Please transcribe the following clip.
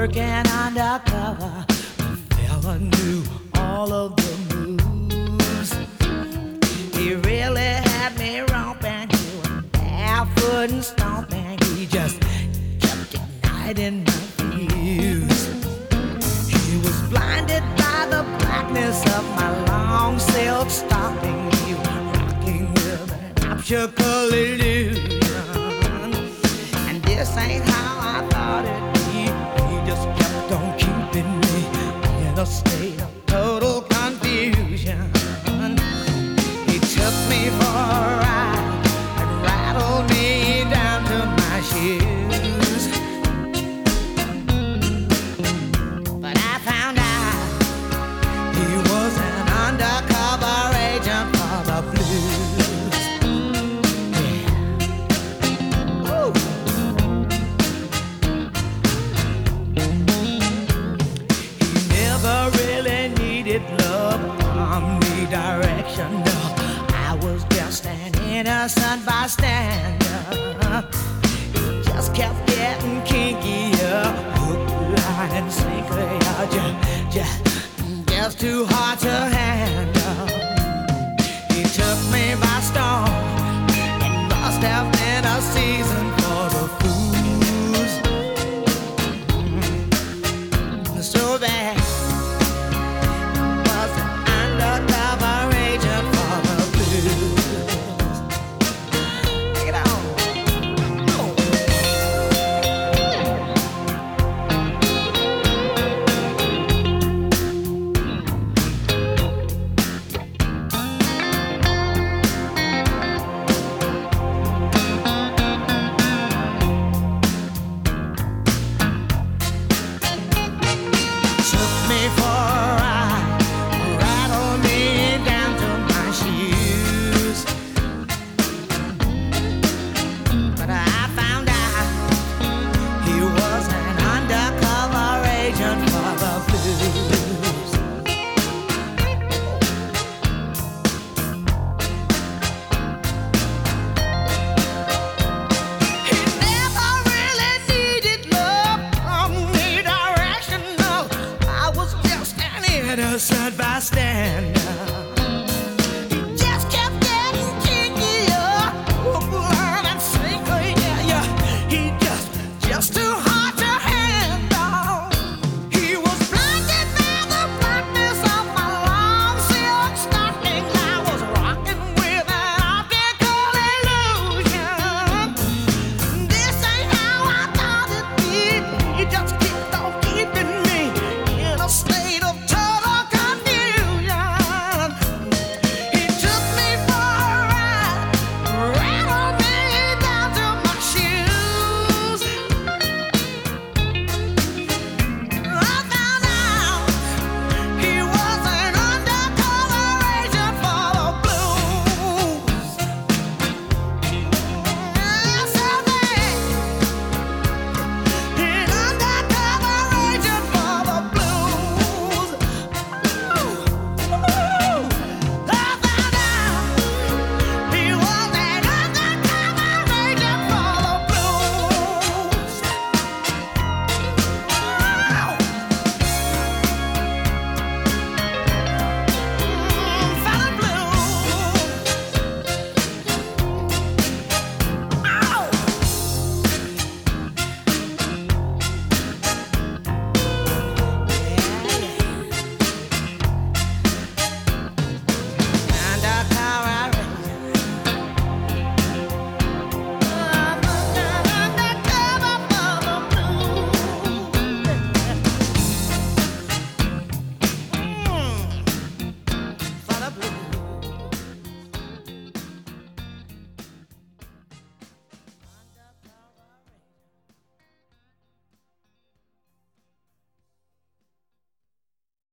working undercover. The fella knew all of the moves. He really had me romping, doing barefoot and stomping. He just kept igniting my fuse. He was blinded by the blackness of my long silk stocking. He was rocking with an optical illusion. And this ain't how I thought it'd be. He just kept on keeping me in a state of total confusion. He took me for a ride and rattled me down to my shoes. But I found out he was an undercover agent for the blues. Yeah. Ooh. He never really needed love from me direction. No, I was just an innocent bystander. He just kept getting kinkier, hook, line, and sinker. Just too hard to handle. He took me by storm. It must have been a season for the fools. So bad. Was an undercover agent for the blues. Take it on. Oh. Took me for a ride, rattled me down to my shoes. But I found out he was an undercover agent for the blues. He never really needed love from me direction. No, I was just an innocent bystander.